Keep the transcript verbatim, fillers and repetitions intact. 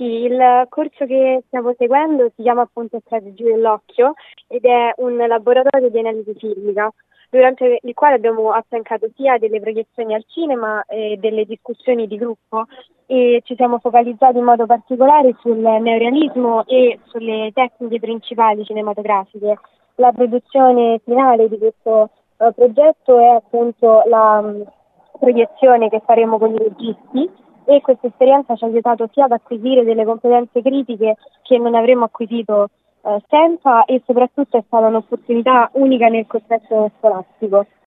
Sì, il corso che stiamo seguendo si chiama appunto Strategie dell'occhio ed è un laboratorio di analisi filmica, durante il quale abbiamo affiancato sia delle proiezioni al cinema e delle discussioni di gruppo e ci siamo focalizzati in modo particolare sul neorealismo e sulle tecniche principali cinematografiche. La produzione finale di questo eh, progetto è appunto la mh, proiezione che faremo con i registi e questa esperienza ci ha aiutato sia ad acquisire delle competenze critiche che non avremmo acquisito eh, senza, e soprattutto è stata un'opportunità unica nel contesto scolastico.